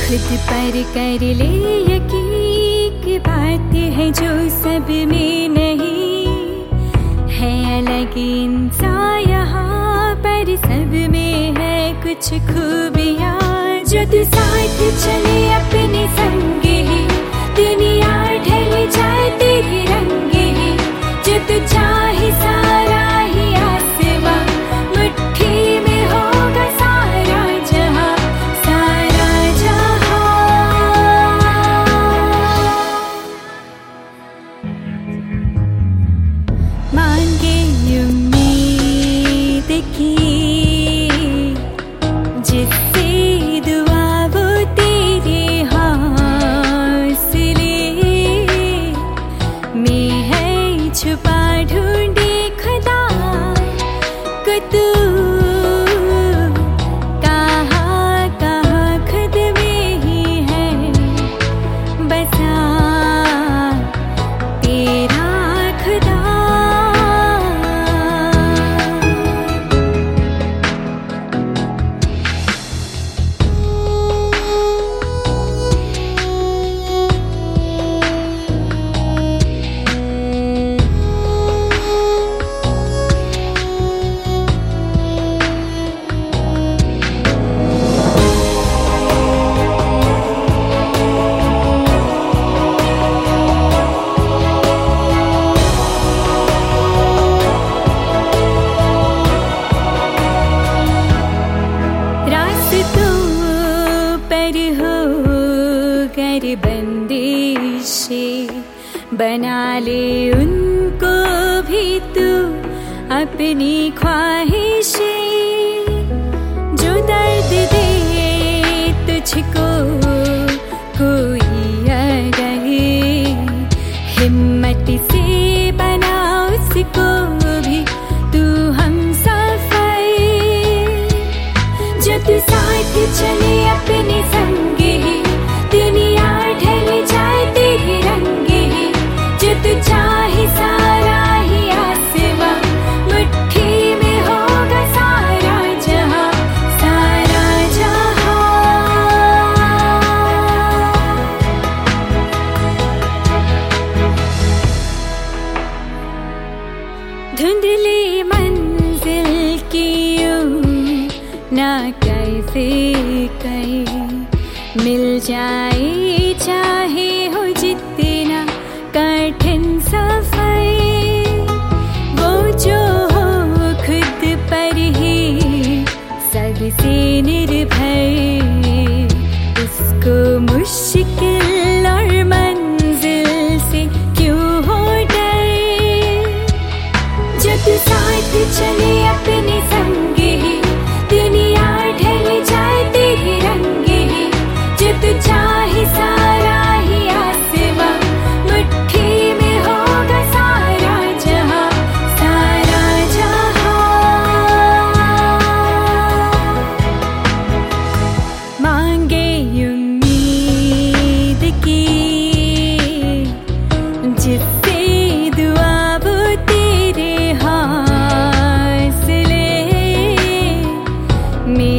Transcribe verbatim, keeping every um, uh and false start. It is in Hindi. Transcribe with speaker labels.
Speaker 1: खुद पर कर ले यकीन की बात है जो सब में नहीं है। अलग इंसान यहाँ पर सब में है कुछ खूबियाँ। जो तू साथ चले अपने संग ही दुनिया ढल जाए तेरे रंग ही। जो तू चाहे सारा ही आसमां मुट्ठी में होगा सारा जहां सारा जहां। मांगे उम्मीद की जिससे दुआ वो तेरे हौसले में है छुपा ढूंढे खुदा को तू कहाँ कहाँ खुद में ही है बसा तेरा खुदा। बंदिशें बना ले उनको भी तू अपनी ख्वाहिशें। जो दर्द दे तुझको कोई अगर हिम्मत से बना उसको भी तू हम सफर। जो तू साथ चले अपने संग ही दुनिया ढल जाए तेरे रंग ही। जो तू चाहे सारा ही आसमां मुट्ठी में होगा सारा जहां सारा जहां। धुंधली मंजिल की यूं ना कैसे कहीं मिल जाए चाहे हो जितना कठिन सफर। वो जो हो खुद पर ही सबसे निर्भर उसको मुश्किल और मंजिल से क्यों हो डर। जो तू साथ चले अपने संग ही दुनिया ढल जाए तेरे रंग ही। जो तू चाहे सारा ही आसमां मुट्ठी में होगा सारा जहां सारा जहां। मांगे उम्मीद की जिससे दुआ वो तेरे हौसले में